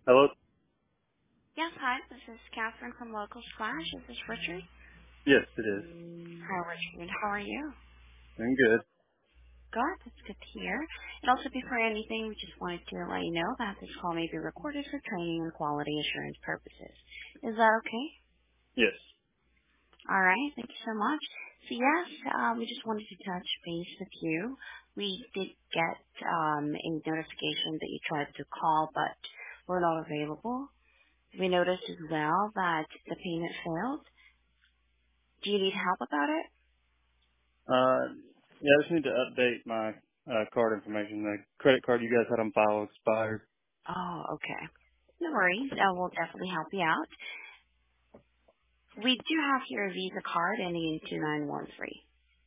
Hello? Yes, hi. This is Catherine from Local Splash. Is this Richard? Yes, it is. Hi, Richard. And how are you? Doing good. Good. That's good to hear. And also, before anything, we just wanted to let you know that this call may be recorded for training and quality assurance purposes. Is that okay? Yes. All right. Thank you so much. So yes, we just wanted to touch base with you. We did get a notification that you tried to call, but we're not available. We noticed as well that the payment failed. Do you need help about it? Yeah, I just need to update my card information. The credit card you guys had on file expired. Oh, okay. No worries. We'll definitely help you out. We do have here a Visa card ending in 2913.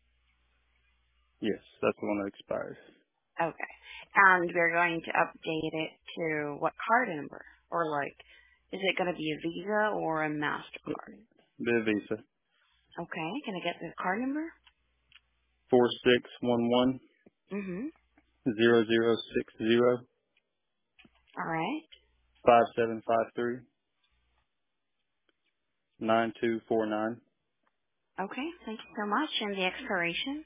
Yes, that's the one that expired. Okay. And we're going to update it to what card number? Or like, is it going to be a Visa or a MasterCard? The Visa. Okay. Can I get the card number? 4611 Mm-hmm. 0060 All right. 5753 9249 Okay. Thank you so much. And the expiration?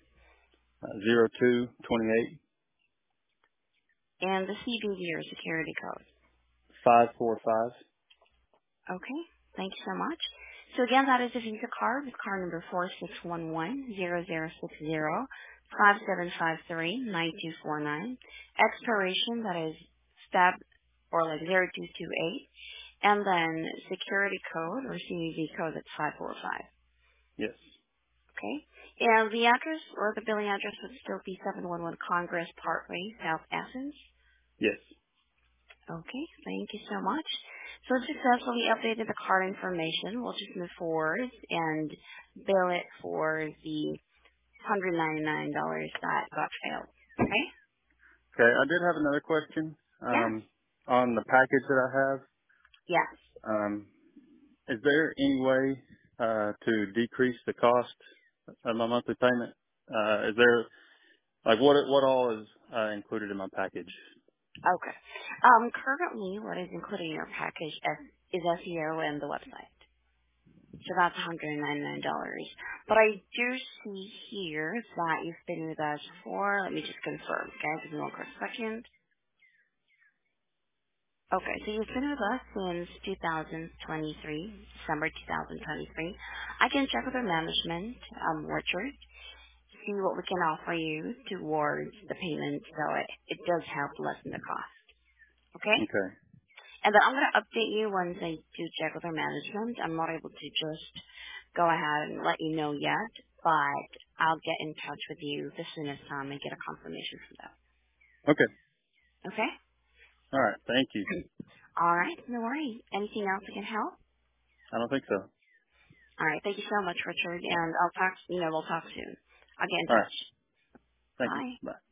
0228 And the CVV or security code? 545. Okay. Thank you so much. So again, that is a Visa card with card number 4611-0060-5753-9249. Expiration, that is step or like 0228. And then security code or CVV code, that's 545. Yes. Okay. And the address or the billing address would still be 711 Congress Parkway, South Athens. Yes. Okay, thank you so much. So successfully updated the card information. We'll just move forward and bill it for the $199 that got failed. Okay? Okay, I did have another question. Yeah? On the package that I have, Yes. is there any way to decrease the cost of my monthly payment? Is there like what all is included in my package? Okay. Currently, what is included in your package is SEO and the website. So that's $199. But I do see here that you've been with us for, let me just confirm, okay? Give me one quick second. Okay, so you've been with us since 2023, December 2023. I can check with our management, Richard, see what we can offer you towards the payment so it does help lessen the cost. Okay? Okay. And then I'm going to update you once I do check with our management. I'm not able to just go ahead and let you know yet, but I'll get in touch with you as soon as I get a confirmation from them. Okay. Okay? All right. Thank you. All right, no worries. Anything else I can help? I don't think so. All All right. Thank you so much, Richard. And we'll talk soon. I'll get in right. touch. Thank you. Bye. Bye.